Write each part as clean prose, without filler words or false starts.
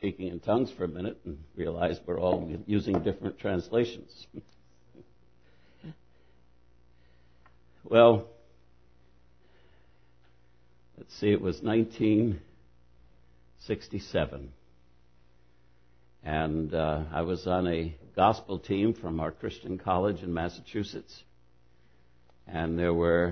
speaking in tongues for a minute and realized we're all using different translations. Well, let's see, it was 1967. And I was on a gospel team from our Christian college in Massachusetts. And there was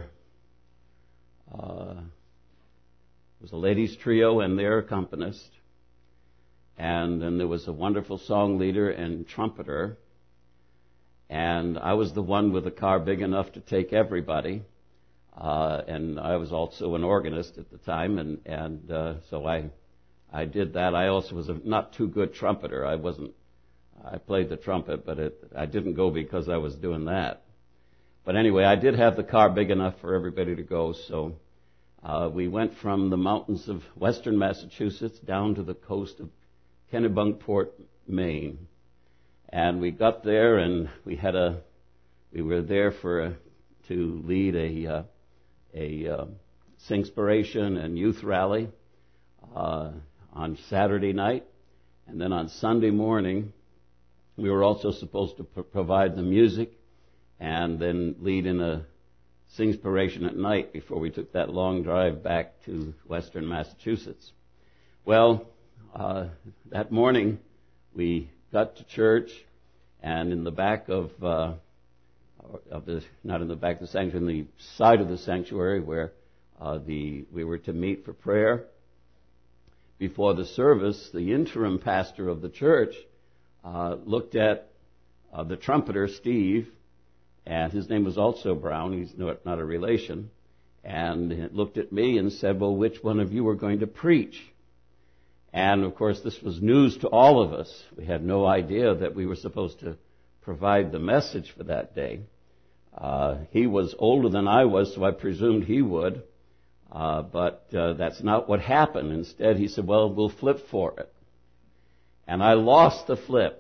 a ladies' trio and their accompanist. And then there was a wonderful song leader and trumpeter. And I was the one with a car big enough to take everybody. And I was also an organist at the time. So I did that. I also was a not too good trumpeter. I played the trumpet, but I didn't go because I was doing that. But anyway, I did have the car big enough for everybody to go, so we went from the mountains of western Massachusetts down to the coast of Kennebunkport, Maine. And we got there, and we were there to lead a Singspiration and youth rally on Saturday night. And then on Sunday morning, we were also supposed to provide the music and then lead in a Singspiration at night before we took that long drive back to western Massachusetts. Well, that morning we got to church, and in the back not in the back of the sanctuary, in the side of the sanctuary where we were to meet for prayer. Before the service, the interim pastor of the church looked at the trumpeter, Steve, and his name was also Brown. He's not a relation. And looked at me and said, well, which one of you are going to preach? And, of course, this was news to all of us. We had no idea that we were supposed to provide the message for that day. He was older than I was, so I presumed he would. But that's not what happened. Instead, he said, well, we'll flip for it. And I lost the flip.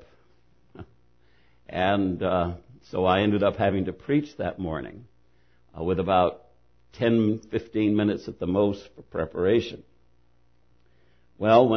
And so I ended up having to preach that morning with about 10, 15 minutes at the most for preparation. Well,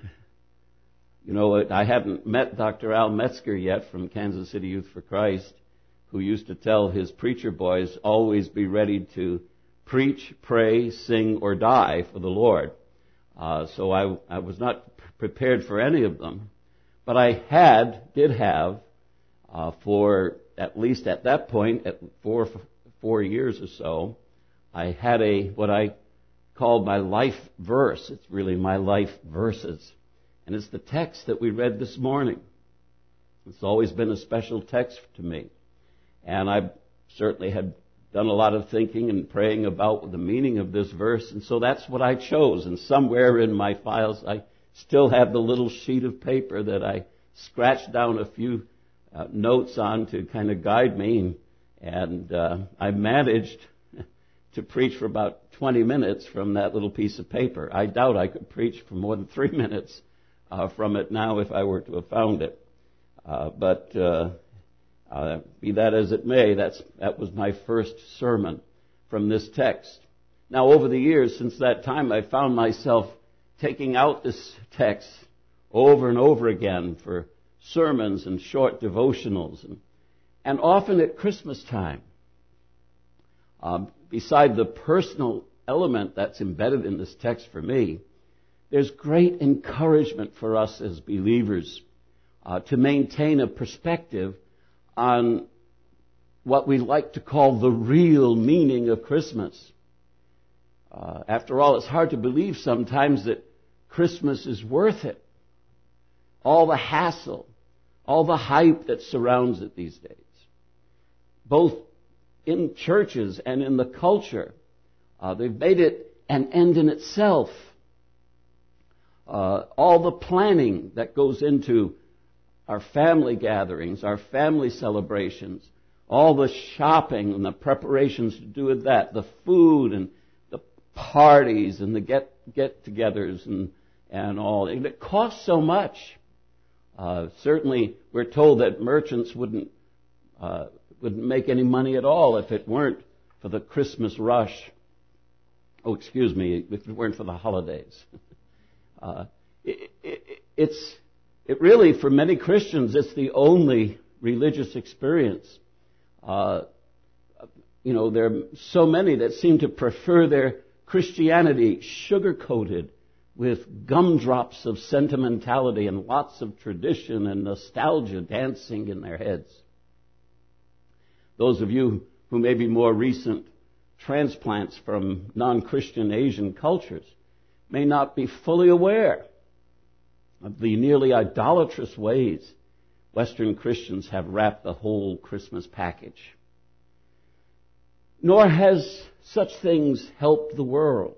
I hadn't met Dr. Al Metzger yet from Kansas City Youth for Christ, who used to tell his preacher boys, always be ready to preach, pray, sing, or die for the Lord. So I was not prepared for any of them. But I did have, for at least at that point, at 4 years or so, I had what I called my life verse. It's really my life verses. And it's the text that we read this morning. It's always been a special text to me. And I certainly had done a lot of thinking and praying about the meaning of this verse, and so that's what I chose. And somewhere in my files, I still have the little sheet of paper that I scratched down a few notes on to kind of guide me, and I managed to preach for about 20 minutes from that little piece of paper. I doubt I could preach for more than 3 minutes from it now if I were to have found it. But be that as it may, that was my first sermon from this text. Now, over the years since that time, I found myself taking out this text over and over again for sermons and short devotionals, and often at Christmas time. Beside the personal element that's embedded in this text for me, there's great encouragement for us as believers to maintain a perspective on what we like to call the real meaning of Christmas. After all, it's hard to believe sometimes that Christmas is worth it. All the hassle, all the hype that surrounds it these days, both in churches and in the culture. They've made it an end in itself. All the planning that goes into our family gatherings, our family celebrations, all the shopping and the preparations to do with that, the food and the parties and the get-togethers and all. And it costs so much. Certainly, we're told that merchants wouldn't make any money at all if it weren't for the Christmas rush. If it weren't for the holidays. it really, for many Christians, it's the only religious experience. There are so many that seem to prefer their Christianity sugar-coated with gumdrops of sentimentality and lots of tradition and nostalgia dancing in their heads. Those of you who may be more recent transplants from non-Christian Asian cultures may not be fully aware of the nearly idolatrous ways Western Christians have wrapped the whole Christmas package. Nor has such things helped the world.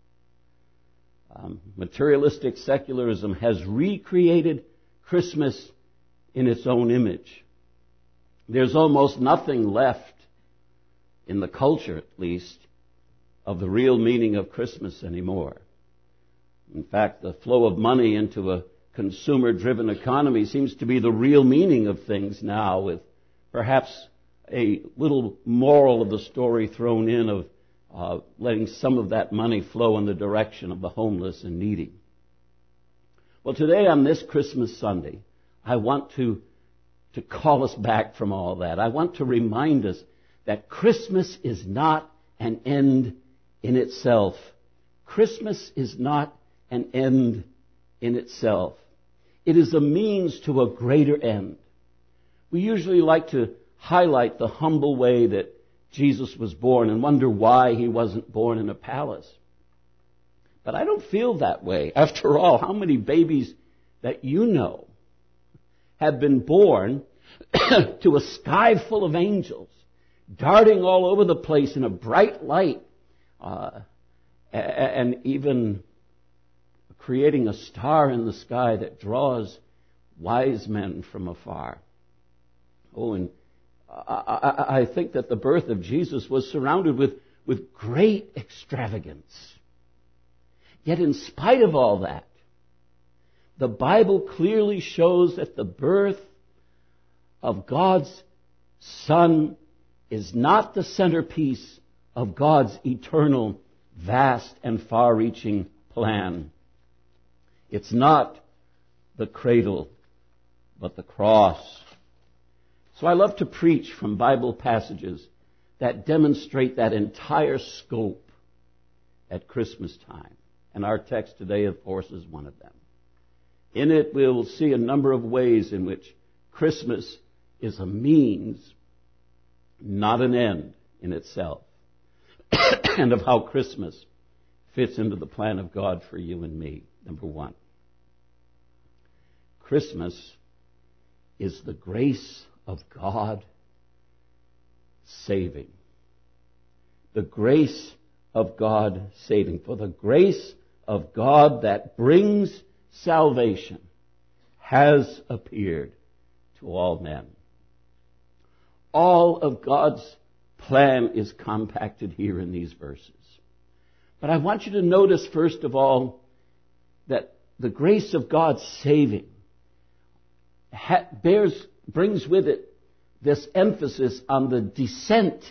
Materialistic secularism has recreated Christmas in its own image. There's almost nothing left, in the culture at least, of the real meaning of Christmas anymore. In fact, the flow of money into a consumer-driven economy seems to be the real meaning of things now, with perhaps a little moral of the story thrown in of letting some of that money flow in the direction of the homeless and needy. Well, today on this Christmas Sunday, I want to call us back from all that. I want to remind us that Christmas is not an end in itself. Christmas is not an end in itself. It is a means to a greater end. We usually like to highlight the humble way that Jesus was born and wonder why he wasn't born in a palace. But I don't feel that way. After all, how many babies that you know have been born to a sky full of angels, darting all over the place in a bright light, and even creating a star in the sky that draws wise men from afar. Oh, and I think that the birth of Jesus was surrounded with great extravagance. Yet in spite of all that, the Bible clearly shows that the birth of God's Son is not the centerpiece of God's eternal, vast, and far-reaching plan. It's not the cradle, but the cross. So I love to preach from Bible passages that demonstrate that entire scope at Christmas time. And our text today, of course, is one of them. In it, we'll see a number of ways in which Christmas is a means, not an end in itself, and of how Christmas fits into the plan of God for you and me. Number one, Christmas is the grace of God saving. The grace of God saving. For the grace of God that brings salvation has appeared to all men. All of God's plan is compacted here in these verses. But I want you to notice, first of all, that the grace of God saving brings with it this emphasis on the descent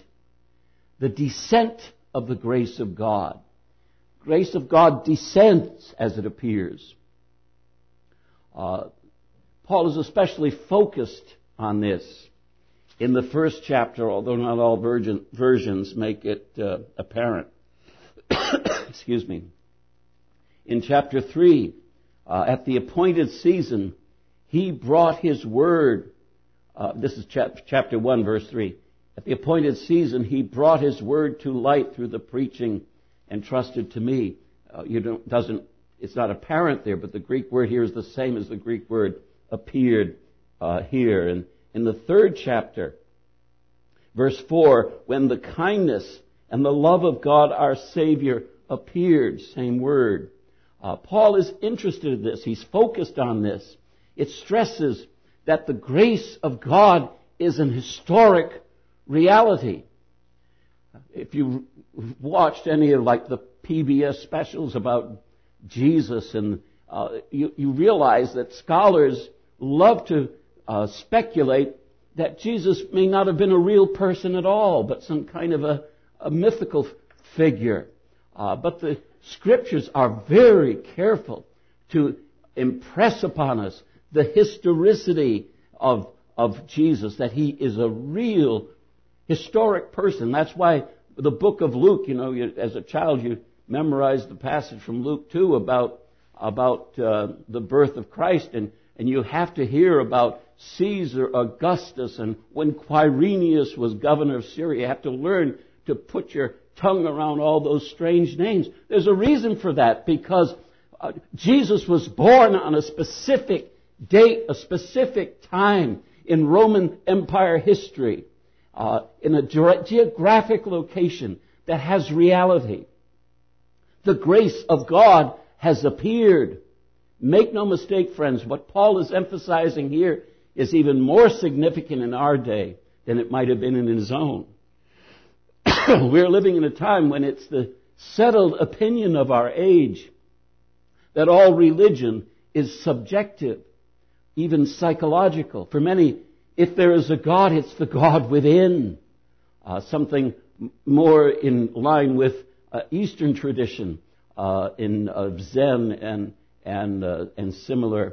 of the grace of God. Grace of God descends as it appears. Paul is especially focused on this in the first chapter, although not all versions make it apparent. Excuse me. In chapter 3, at the appointed season, he brought his word. This is chapter 1, verse 3. At the appointed season, he brought his word to light through the preaching entrusted to me. It's not apparent there, but the Greek word here is the same as the Greek word appeared here. And in the third chapter, verse 4, when the kindness and the love of God our Savior appeared, same word. Paul is interested in this. He's focused on this. It stresses that the grace of God is an historic reality. If you watched any of the PBS specials about Jesus, and you realize that scholars love to speculate that Jesus may not have been a real person at all, but some kind of a mythical figure. But the Scriptures are very careful to impress upon us the historicity of Jesus, that he is a real historic person. That's why the book of Luke, as a child you memorized the passage from Luke 2 about the birth of Christ, and you have to hear about Caesar Augustus and when Quirinius was governor of Syria. You have to learn to put your tongue around all those strange names. There's a reason for that, because Jesus was born on a specific date, a specific time in Roman Empire history, in a geographic location that has reality. The grace of God has appeared. Make no mistake, friends, what Paul is emphasizing here is even more significant in our day than it might have been in his own. We're living in a time when it's the settled opinion of our age that all religion is subjective, even psychological. For many, if there is a God, it's the God within. Something more in line with Eastern tradition in Zen and similar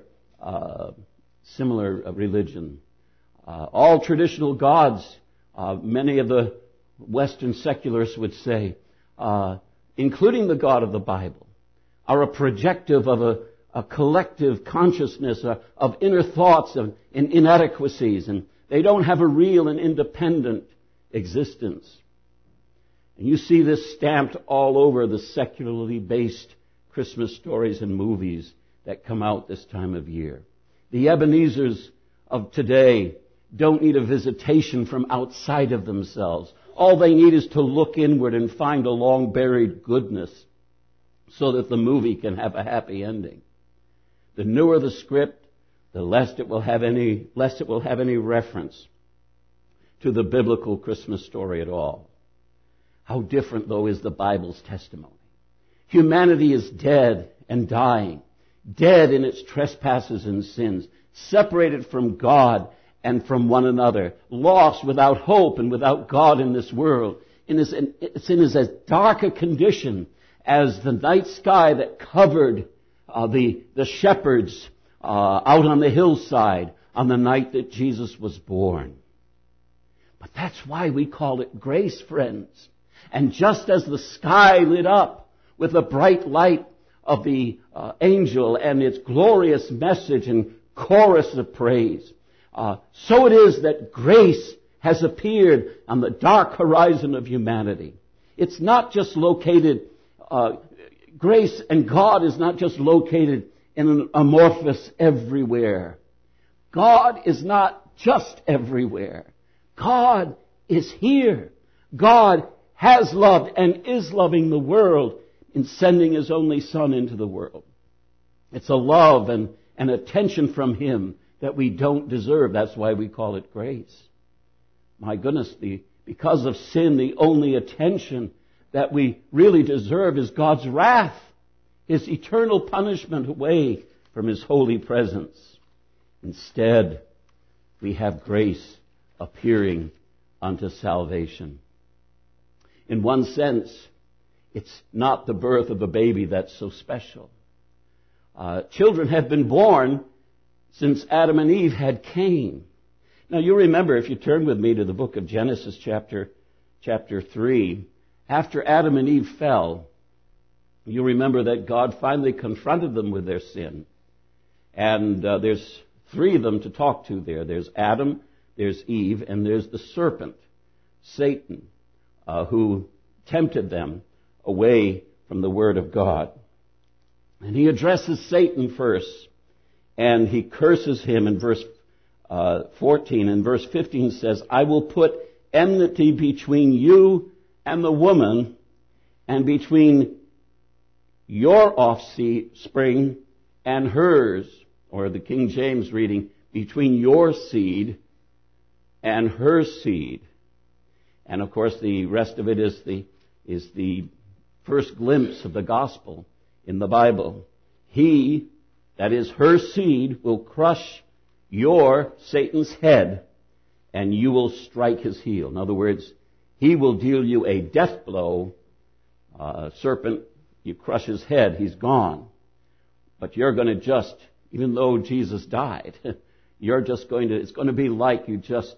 religion. All traditional gods, many of the Western secularists would say, including the God of the Bible, are a projective of a collective consciousness of inner thoughts and inadequacies, and they don't have a real and independent existence. And you see this stamped all over the secularly based Christmas stories and movies that come out this time of year. The Ebenezers of today don't need a visitation from outside of themselves. All they need is to look inward and find a long-buried goodness so that the movie can have a happy ending. The newer the script, the less it will have any reference to the biblical Christmas story at all. How different, though, is the Bible's testimony. Humanity is dead and dying, dead in its trespasses and sins, separated from God and from one another, lost without hope and without God in this world. It's in as dark a condition as the night sky that covered the shepherds out on the hillside on the night that Jesus was born. But that's why we call it grace, friends. And just as the sky lit up with the bright light of the angel and its glorious message and chorus of praise, so it is that grace has appeared on the dark horizon of humanity. It's not just located, grace and God is not just located in an amorphous everywhere. God is not just everywhere. God is here. God has loved and is loving the world in sending His only Son into the world. It's a love and an attention from Him that we don't deserve. That's why we call it grace. My goodness, because of sin, the only attention that we really deserve is God's wrath, His eternal punishment away from His holy presence. Instead, we have grace appearing unto salvation. In one sense, it's not the birth of a baby that's so special. Children have been born since Adam and Eve had Cain. Now you remember, if you turn with me to the book of Genesis chapter 3, after Adam and Eve fell, you remember that God finally confronted them with their sin. And there's three of them to talk to there. There's Adam, there's Eve, and there's the serpent, Satan, who tempted them away from the Word of God. And he addresses Satan first, and he curses him in verse 14. And verse 15 says, I will put enmity between you and the woman, and between your offspring and hers, or the King James reading, between your seed and her seed. And of course the rest of it is the first glimpse of the gospel in the Bible. He, that is her seed, will crush Satan's head, and you will strike his heel. In other words, he will deal you a death blow. Serpent, you crush his head, he's gone. But you're going to just even though Jesus died. It's going to be like you just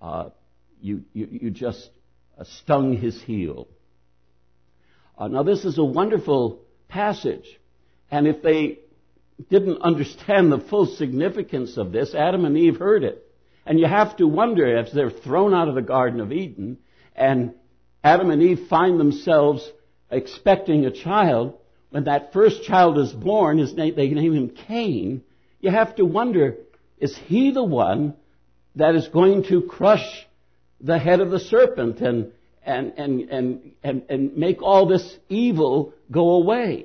stung his heel. Now this is a wonderful passage, and if they didn't understand the full significance of this, Adam and Eve heard it. And you have to wonder, as they're thrown out of the Garden of Eden, and Adam and Eve find themselves expecting a child, when that first child is born, they name him Cain, you have to wonder, is he the one that is going to crush the head of the serpent and make all this evil go away?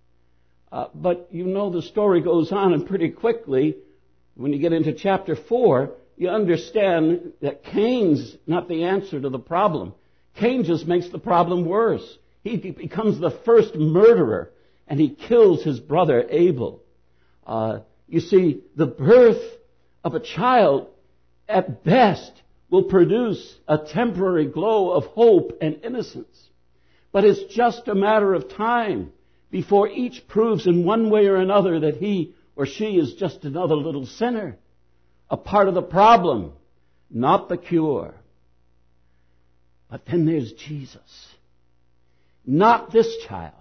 But you know the story goes on, and pretty quickly, when you get into chapter 4, you understand that Cain's not the answer to the problem. Cain just makes the problem worse. He becomes the first murderer, and he kills his brother Abel. You see, the birth of a child, at best, will produce a temporary glow of hope and innocence. But it's just a matter of time before each proves in one way or another that he or she is just another little sinner, a part of the problem, not the cure. But then there's Jesus, not this child.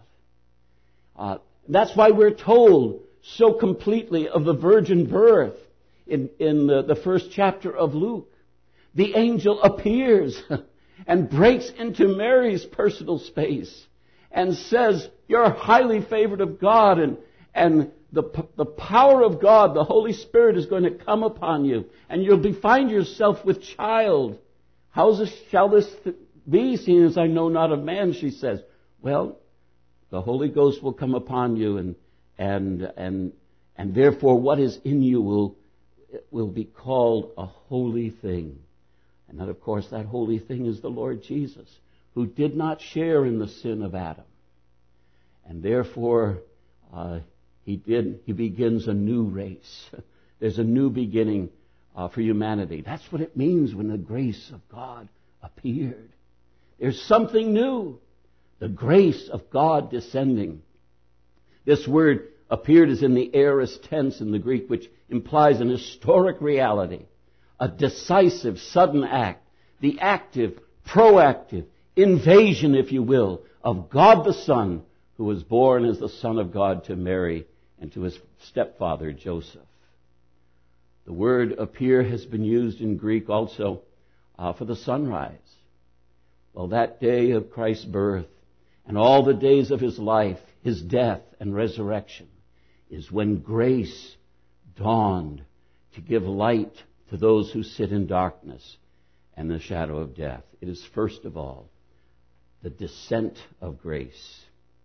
That's why we're told so completely of the virgin birth in the first chapter of Luke. The angel appears and breaks into Mary's personal space and says, you're highly favored of God, and the power of God, the Holy Spirit, is going to come upon you, and you'll find yourself with child. Shall this be, seeing as I know not of man, she says. Well, the Holy Ghost will come upon you, and therefore what is in you will be called a holy thing. And that, of course, that holy thing is the Lord Jesus, who did not share in the sin of Adam. And therefore, he begins a new race. There's a new beginning for humanity. That's what it means when the grace of God appeared. There's something new. The grace of God descending. This word appeared is in the aorist tense in the Greek, which implies an historic reality, a decisive, sudden act, the active, proactive invasion, if you will, of God the Son, who was born as the Son of God to Mary and to his stepfather Joseph. The word appear has been used in Greek also for the sunrise. Well, that day of Christ's birth and all the days of his life, his death and resurrection, is when grace dawned to give light to those who sit in darkness and the shadow of death. It is first of all the descent of grace.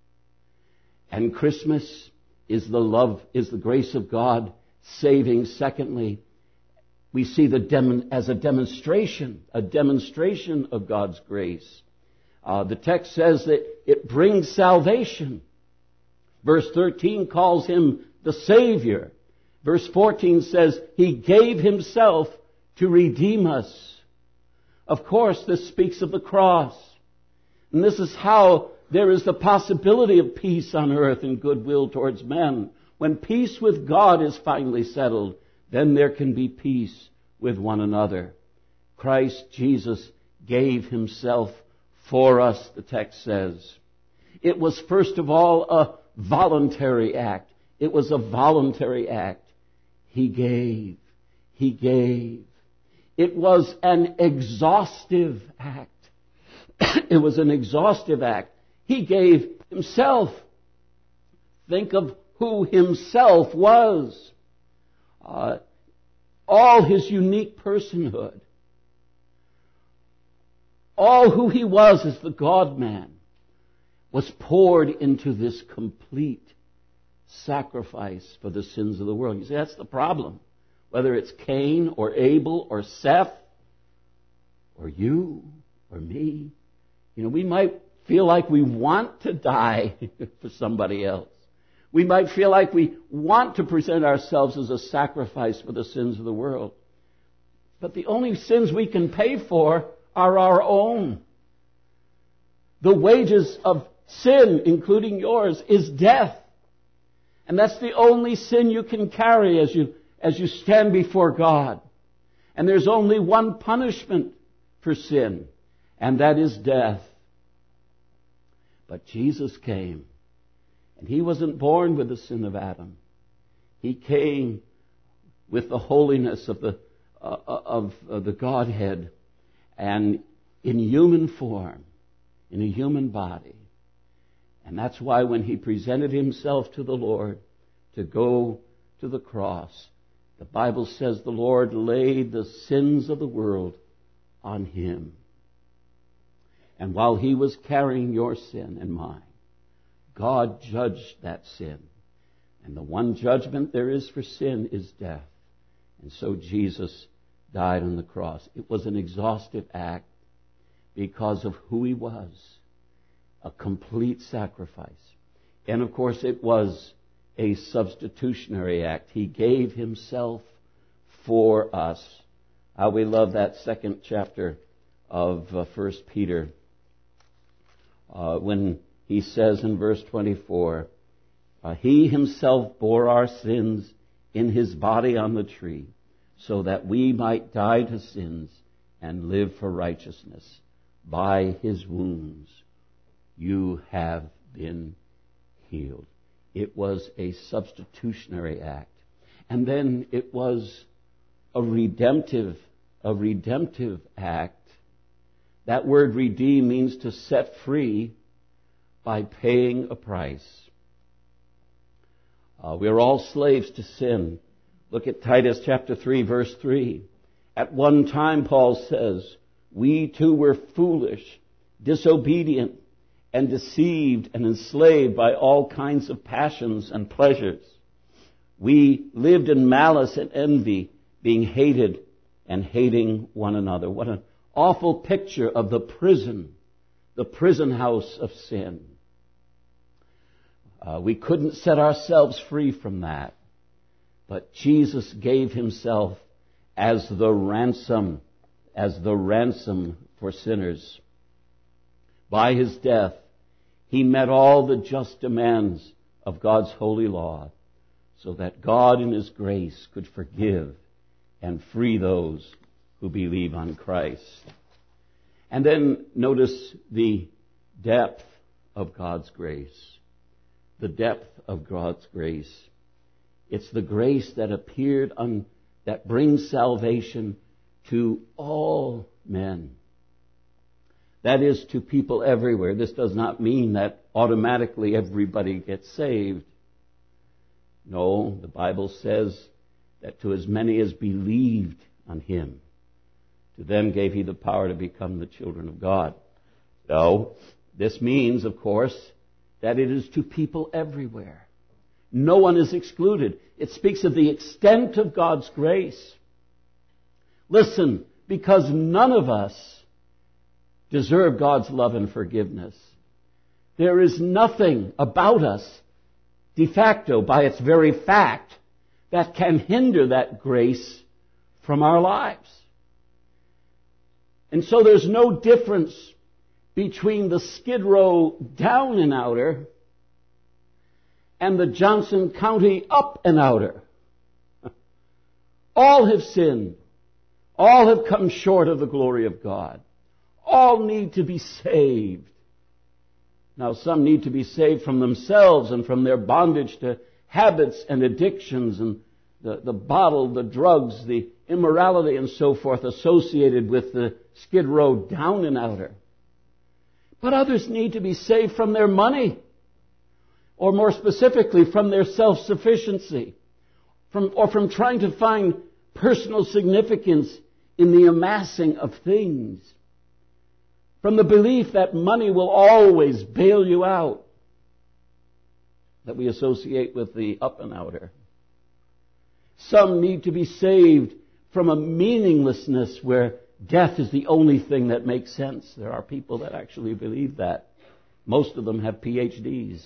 And Christmas is the grace of God saving. Secondly, we see as a demonstration of God's grace. The text says that it brings salvation. Verse 13 calls him the Savior. Verse 14 says he gave himself to redeem us. Of course, this speaks of the cross. And this is how there is the possibility of peace on earth and goodwill towards men. When peace with God is finally settled, then there can be peace with one another. Christ Jesus gave himself for us, the text says. It was first of all a voluntary act. It was a voluntary act. He gave. He gave. It was an exhaustive act. It was an exhaustive act. He gave himself. Think of who himself was. All his unique personhood. All who he was as the God-man was poured into this complete sacrifice for the sins of the world. You see, that's the problem. Whether it's Cain or Abel or Seth or you or me, we might feel like we want to die for somebody else. We might feel like we want to present ourselves as a sacrifice for the sins of the world. But the only sins we can pay for are our own. The wages of sin, including yours, is death. And that's the only sin you can carry as you stand before God. And there's only one punishment for sin, and that is death. But Jesus came, and He wasn't born with the sin of Adam. He came with the holiness of the Godhead, and in human form, in a human body. And that's why when He presented Himself to the Lord to go to the cross, the Bible says the Lord laid the sins of the world on Him. And while He was carrying your sin and mine, God judged that sin. And the one judgment there is for sin is death. And so Jesus died on the cross. It was an exhaustive act because of who He was. A complete sacrifice. And of course it was a substitutionary act. He gave Himself for us. How we love that second chapter of 1 Peter when he says in verse 24, He Himself bore our sins in His body on the tree, so that we might die to sins and live for righteousness. By His wounds you have been healed. It was a substitutionary act. And then it was a redemptive act. That word redeem means to set free by paying a price. We're all slaves to sin. Look at Titus chapter 3, verse 3. At one time, Paul says, we too were foolish, disobedient, and deceived and enslaved by all kinds of passions and pleasures. We lived in malice and envy, being hated and hating one another. What an awful picture of the prison house of sin. We couldn't set ourselves free from that. But Jesus gave Himself as the ransom for sinners. By His death, He met all the just demands of God's holy law, so that God in His grace could forgive and free those who believe on Christ. And then notice the depth of God's grace. The depth of God's grace. It's the grace that appeared that brings salvation to all men. That is, to people everywhere. This does not mean that automatically everybody gets saved. No, the Bible says that to as many as believed on Him, to them gave He the power to become the children of God. So, this means, of course, that it is to people everywhere. No one is excluded. It speaks of the extent of God's grace. Listen, because none of us deserve God's love and forgiveness. There is nothing about us, de facto, by its very fact, that can hinder that grace from our lives. And so there's no difference between the Skid Row down and outer and the Johnson County up and outer. All have sinned. All have come short of the glory of God. All need to be saved. Now, some need to be saved from themselves and from their bondage to habits and addictions and the bottle, the drugs, the immorality and so forth associated with the Skid Row down and outer. But others need to be saved from their money, or more specifically, from their self-sufficiency, from trying to find personal significance in the amassing of things, from the belief that money will always bail you out, that we associate with the up and outer. Some need to be saved from a meaninglessness where death is the only thing that makes sense. There are people that actually believe that. Most of them have PhDs.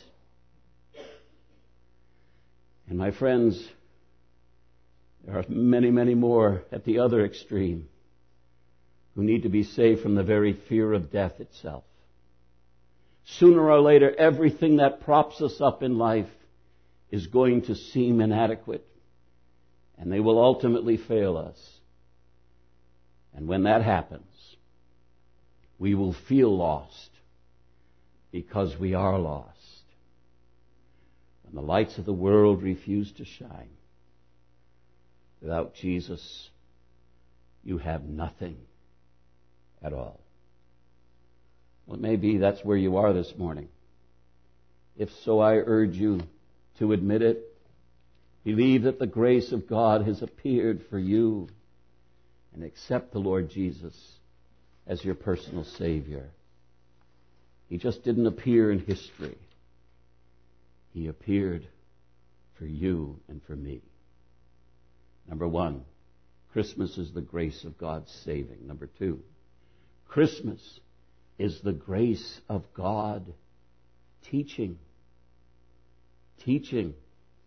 And my friends, there are many, many more at the other extreme who need to be saved from the very fear of death itself. Sooner or later, everything that props us up in life is going to seem inadequate, and they will ultimately fail us. And when that happens, we will feel lost because we are lost. When the lights of the world refuse to shine, without Jesus, you have nothing at all. Well, maybe that's where you are this morning. If so, I urge you to admit it. Believe that the grace of God has appeared for you, and accept the Lord Jesus as your personal Savior. He just didn't appear in history. He appeared for you and for me. Number one, Christmas is the grace of God saving. Number two, Christmas is the grace of God teaching. Teaching.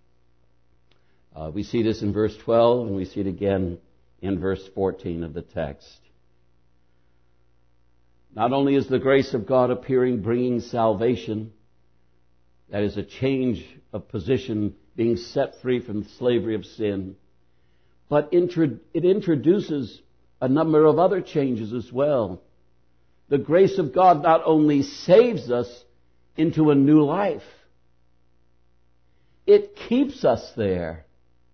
We see this in verse 12, and we see it again in verse 14 of the text. Not only is the grace of God appearing, bringing salvation, that is a change of position, being set free from the slavery of sin, but it introduces a number of other changes as well. The grace of God not only saves us into a new life, it keeps us there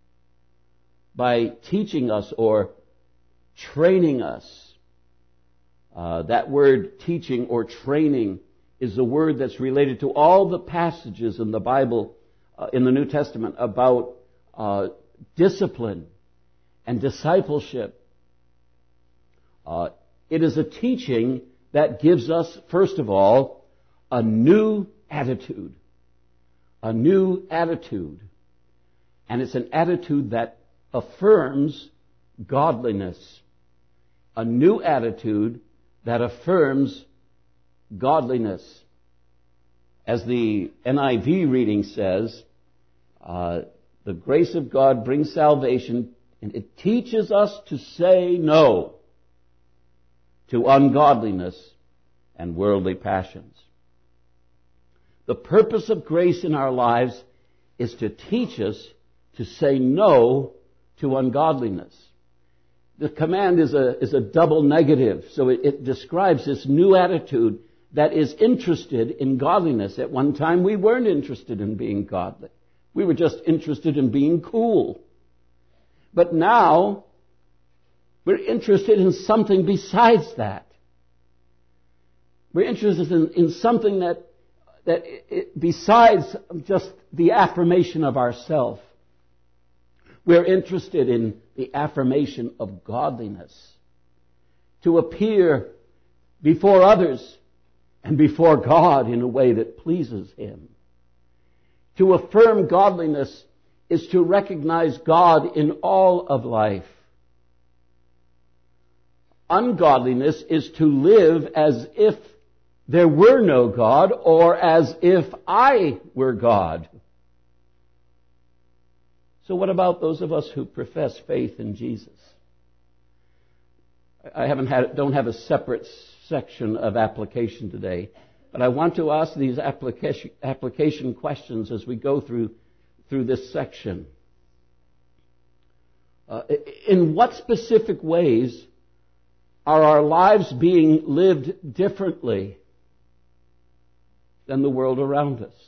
by teaching us or training us. That word teaching or training is a word that's related to all the passages in the Bible, in the New Testament, about discipline and discipleship. It is a teaching that gives us, first of all, a new attitude. A new attitude. And it's an attitude that affirms godliness. A new attitude that affirms godliness. As the NIV reading says, the grace of God brings salvation, and it teaches us to say no to ungodliness and worldly passions. The purpose of grace in our lives is to teach us to say no to ungodliness. The command is a double negative, so it describes this new attitude that is interested in godliness. At one time, we weren't interested in being godly. We were just interested in being cool. But now, we're interested in something besides that. We're interested in something that besides just the affirmation of ourself. We're interested in the affirmation of godliness. To appear before others and before God in a way that pleases Him. To affirm godliness is to recognize God in all of life. Ungodliness is to live as if there were no God, or as if I were God. So what about those of us who profess faith in Jesus? I don't have a separate section of application today, but I want to ask these application questions as we go through this section. In what specific ways are our lives being lived differently than the world around us?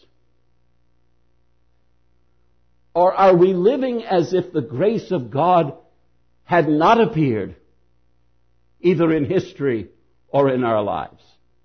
Or are we living as if the grace of God had not appeared, either in history or in our lives?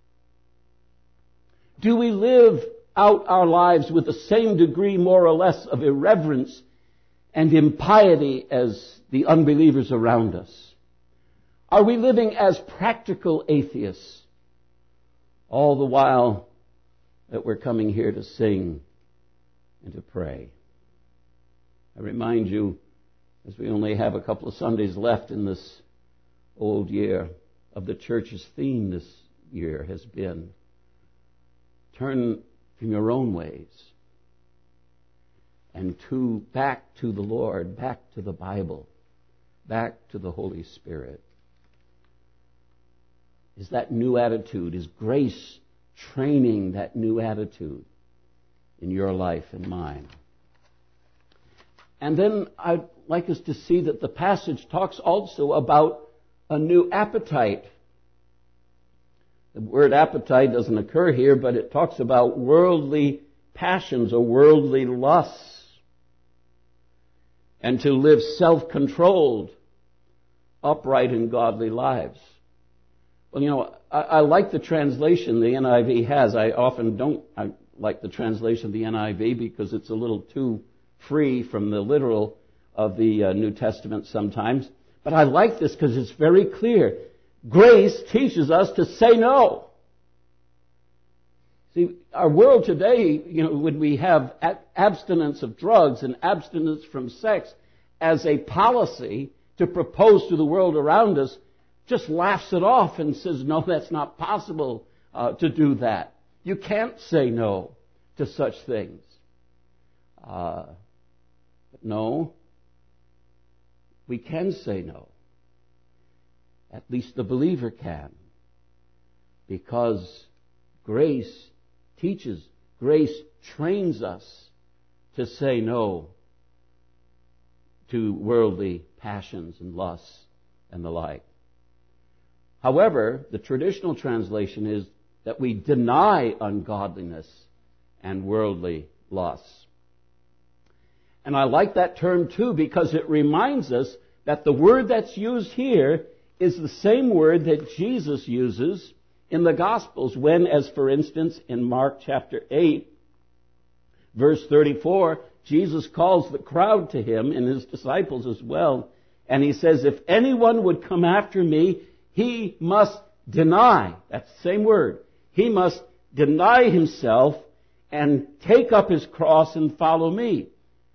Do we live out our lives with the same degree, more or less, of irreverence and impiety as the unbelievers around us? Are we living as practical atheists, all the while that we're coming here to sing and to pray? I remind you, as we only have a couple of Sundays left in this old year, of the church's theme this year has been, turn from your own ways and back to the Lord, back to the Bible, back to the Holy Spirit. Is that new attitude, is grace training that new attitude in your life and mine? And then I'd like us to see that the passage talks also about a new appetite. The word appetite doesn't occur here, but it talks about worldly passions or worldly lusts. And to live self-controlled, upright and godly lives. Well, I like the translation the NIV has. I often don't like the translation of the NIV because it's a little too free from the literal of the New Testament sometimes. But I like this because it's very clear. Grace teaches us to say no. See, our world today, when we have abstinence of drugs and abstinence from sex as a policy to propose to the world around us, just laughs it off and says, no, that's not possible to do that. You can't say no to such things. But no, we can say no. At least the believer can. Because grace teaches, grace trains us to say no to worldly passions and lusts and the like. However, the traditional translation is that we deny ungodliness and worldly lusts. And I like that term too because it reminds us that the word that's used here is the same word that Jesus uses in the Gospels when, as for instance, in Mark chapter 8, verse 34, Jesus calls the crowd to him and his disciples as well. And he says, if anyone would come after me, he must deny. That's the same word. He must deny himself and take up his cross and follow me.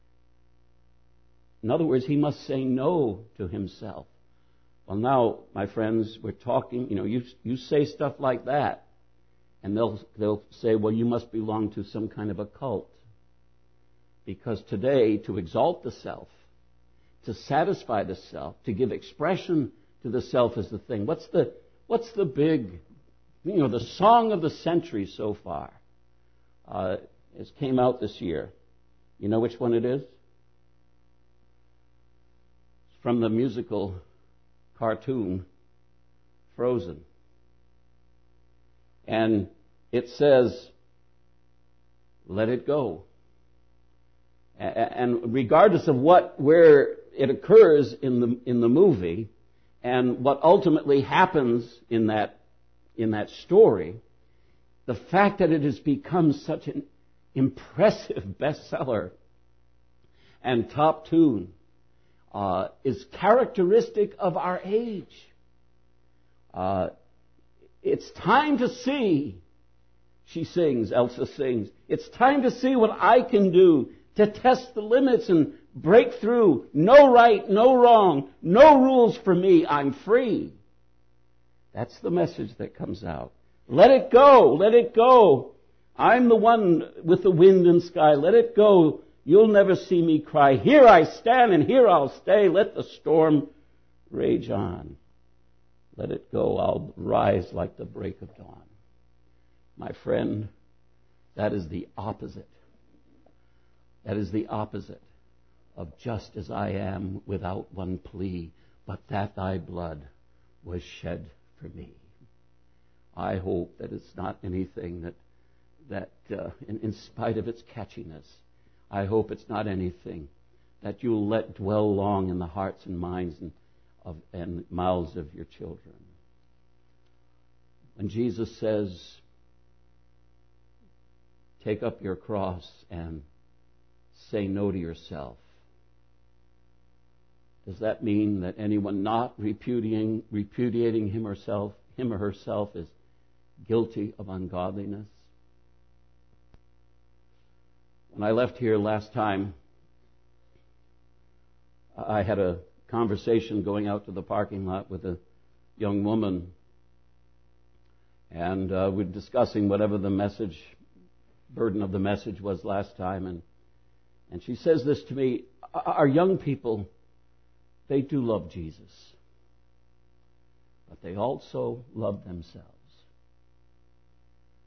In other words, he must say no to himself. Well, now, my friends, we're talking, you say stuff like that, and they'll say, well, you must belong to some kind of a cult. Because today, to exalt the self, to satisfy the self, to give expression to the self is the thing. What's the big, the song of the century so far? It came out this year. You know which one it is? It's from the musical cartoon Frozen. And it says, let it go. And regardless of where it occurs in the movie and what ultimately happens in that story, the fact that it has become such an impressive bestseller and top tune is characteristic of our age. It's time to see, she sings, Elsa sings, it's time to see what I can do to test the limits and break through. No right, no wrong, no rules for me, I'm free. That's the message that comes out. Let it go, let it go. I'm the one with the wind and sky, let it go. You'll never see me cry. Here I stand and here I'll stay. Let the storm rage on. Let it go. I'll rise like the break of dawn. My friend, that is the opposite. That is the opposite of just as I am without one plea, but that thy blood was shed for me. I hope that it's not anything that in spite of its catchiness, I hope it's not anything that you'll let dwell long in the hearts and minds and mouths of your children. When Jesus says, take up your cross and say no to yourself, does that mean that anyone not repudiating him or herself is guilty of ungodliness? When I left here last time, I had a conversation going out to the parking lot with a young woman, and we're discussing whatever the burden of the message was last time, and she says this to me, our young people, they do love Jesus, but they also love themselves.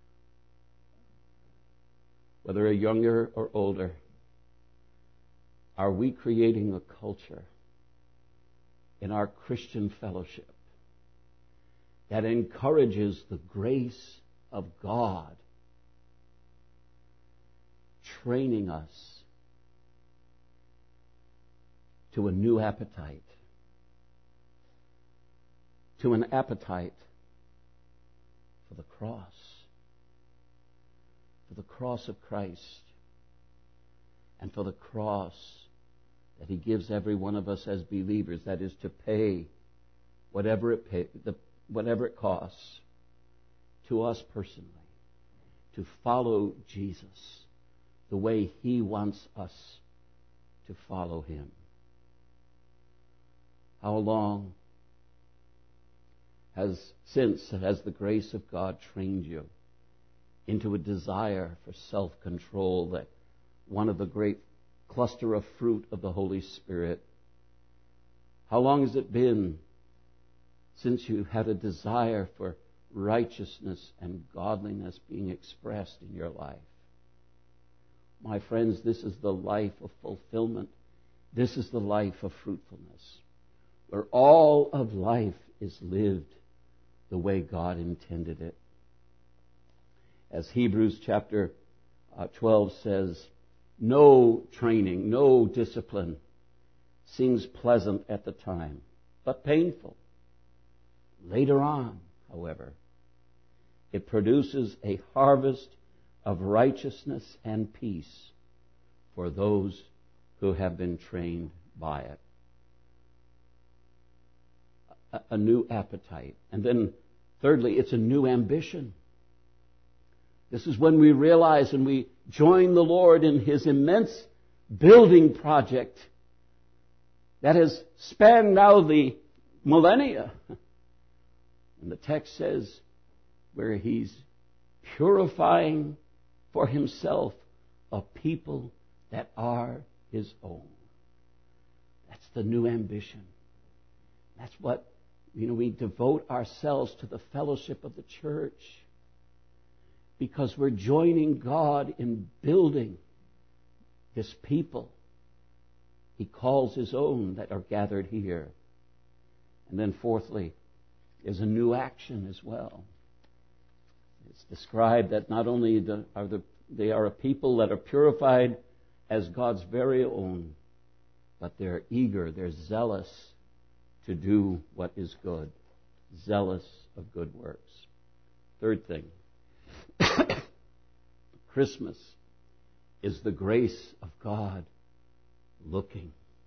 Whether you're younger or older, are we creating a culture in our Christian fellowship that encourages the grace of God, training us to a new appetite, to an appetite for the cross of Christ, and for the cross that He gives every one of us as believers, that is to pay whatever it costs to us personally, to follow Jesus the way He wants us to follow Him. How long has the grace of God trained you into a desire for self-control, that one of the great cluster of fruit of the Holy Spirit? How long has it been since you had a desire for righteousness and godliness being expressed in your life? My friends, this is the life of fulfillment. This is the life of fruitfulness, where all of life is lived the way God intended it. As Hebrews chapter 12 says, no training, no discipline seems pleasant at the time, but painful. Later on, however, it produces a harvest of righteousness and peace for those who have been trained by it. A new appetite. And then, thirdly, it's a new ambition. This is when we realize and we join the Lord in His immense building project that has spanned now the millennia. And the text says, where He's purifying for Himself a people that are His own. That's the new ambition. That's what, we devote ourselves to the fellowship of the church, because we're joining God in building this people He calls His own that are gathered here. And then fourthly, there's a new action as well. It's described that not only they are a people that are purified as God's very own, but they're eager, they're zealous to do what is good, zealous of good works. Third thing, Christmas is the grace of God looking.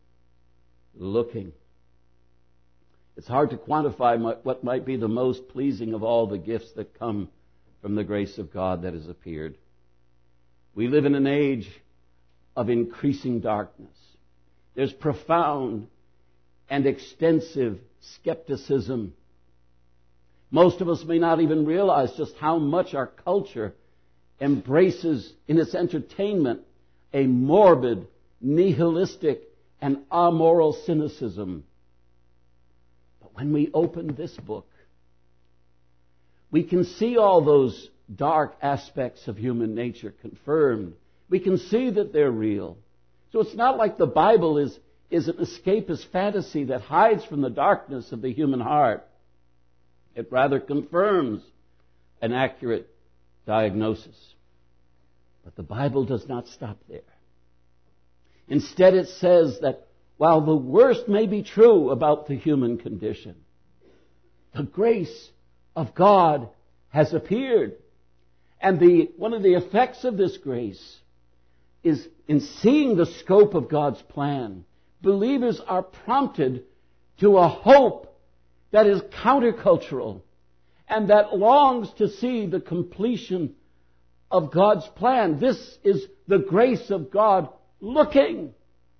It's hard to quantify what might be the most pleasing of all the gifts that come from the grace of God that has appeared. We live in an age of increasing darkness. There's profound and extensive skepticism. Most of us may not even realize just how much our culture embraces in its entertainment a morbid, nihilistic, and amoral cynicism. But when we open this book, we can see all those dark aspects of human nature confirmed. We can see that they're real. So it's not like the Bible is an escapist fantasy that hides from the darkness of the human heart. It rather confirms an accurate diagnosis. But the Bible does not stop there. Instead, it says that while the worst may be true about the human condition, the grace of God has appeared. And one of the effects of this grace is, in seeing the scope of God's plan, believers are prompted to a hope that is countercultural and that longs to see the completion of God's plan. This is the grace of God looking.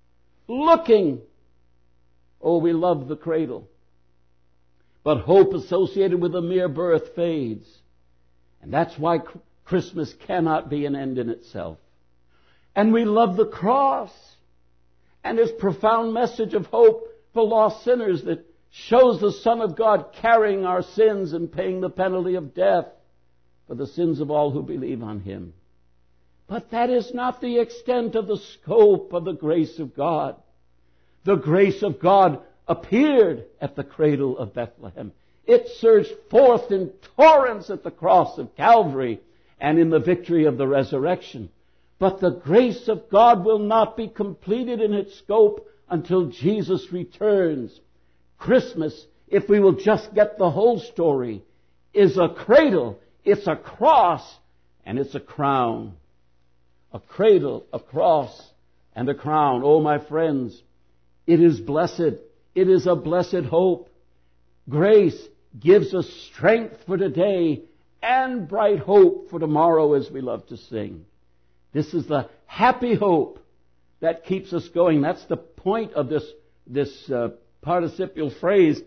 Oh, we love the cradle. But hope associated with a mere birth fades. And that's why Christmas cannot be an end in itself. And we love the cross and its profound message of hope for lost sinners that shows the Son of God carrying our sins and paying the penalty of death for the sins of all who believe on Him. But that is not the extent of the scope of the grace of God. The grace of God appeared at the cradle of Bethlehem. It surged forth in torrents at the cross of Calvary and in the victory of the resurrection. But the grace of God will not be completed in its scope until Jesus returns. Christmas, if we will just get the whole story, is a cradle, it's a cross, and it's a crown. A cradle, a cross, and a crown. Oh, my friends, it is blessed. It is a blessed hope. Grace gives us strength for today and bright hope for tomorrow, as we love to sing. This is the happy hope that keeps us going. That's the point of this participial phrase,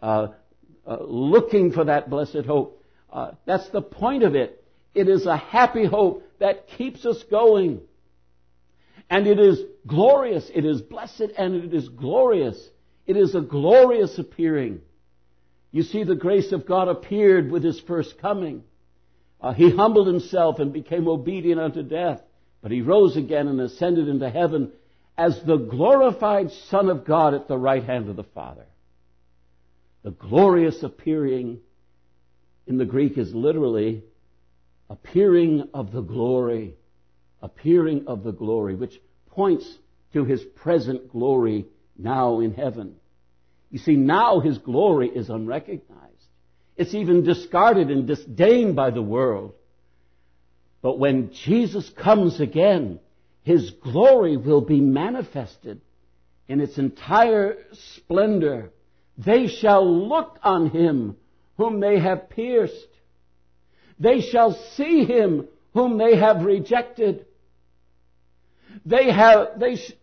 looking for that blessed hope. That's the point of it. It is a happy hope that keeps us going. And it is glorious. It is blessed and it is glorious. It is a glorious appearing. You see, the grace of God appeared with His first coming. He humbled Himself and became obedient unto death. But He rose again and ascended into heaven as the glorified Son of God at the right hand of the Father. The glorious appearing in the Greek is literally appearing of the glory. Appearing of the glory, which points to His present glory now in heaven. You see, now His glory is unrecognized. It's even discarded and disdained by the world. But when Jesus comes again, His glory will be manifested in its entire splendor. They shall look on Him whom they have pierced. They shall see Him whom they have rejected. They'll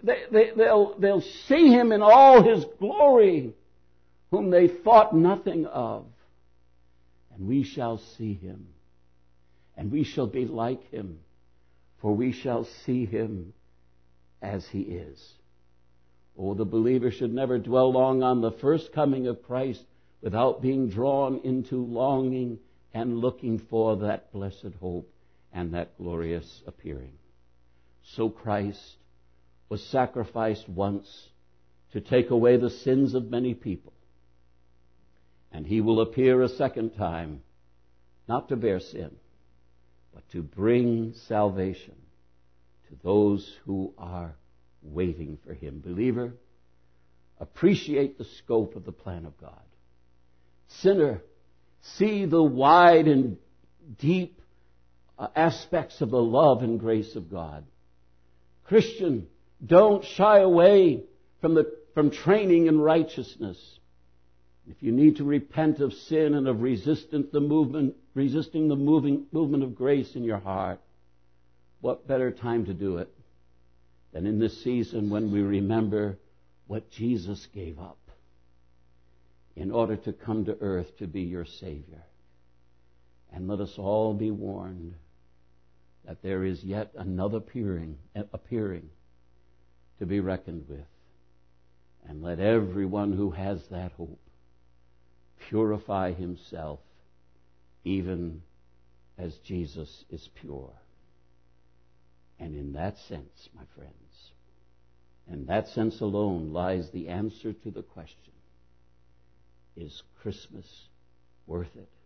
see Him in all His glory, whom they thought nothing of. And we shall see Him, and we shall be like Him, for we shall see Him as He is. Oh, the believer should never dwell long on the first coming of Christ without being drawn into longing and looking for that blessed hope and that glorious appearing. So Christ was sacrificed once to take away the sins of many people. And He will appear a second time, not to bear sin, but to bring salvation to those who are waiting for Him. Believer, appreciate the scope of the plan of God. Sinner, see the wide and deep aspects of the love and grace of God. Christian, don't shy away from training in righteousness. If you need to repent of sin and of resisting the movement of grace in your heart, what better time to do it than in this season when we remember what Jesus gave up in order to come to earth to be your Savior. And let us all be warned that there is yet another appearing to be reckoned with. And let everyone who has that hope purify himself even as Jesus is pure. And in that sense, my friends, in that sense alone lies the answer to the question, is Christmas worth it?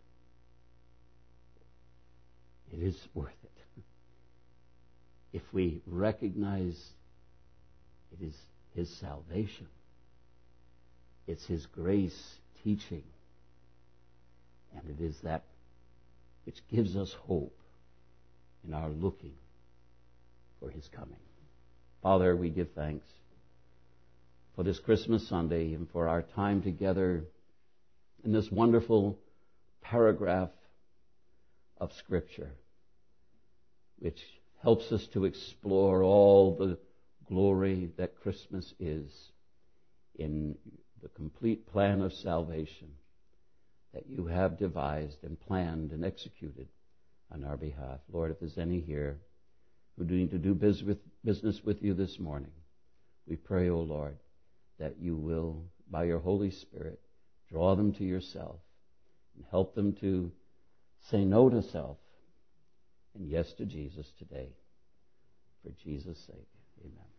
It is worth it. If we recognize it is His salvation, it's His grace teaching, and it is that which gives us hope in our looking for His coming. Father, we give thanks for this Christmas Sunday and for our time together in this wonderful paragraph of Scripture, which helps us to explore all the glory that Christmas is in the complete plan of salvation that you have devised and planned and executed on our behalf. Lord, if there's any here who need to do business with you this morning, we pray, O Lord, that you will, by your Holy Spirit, draw them to yourself and help them to say no to self and yes to Jesus today. for Jesus' sake. Amen.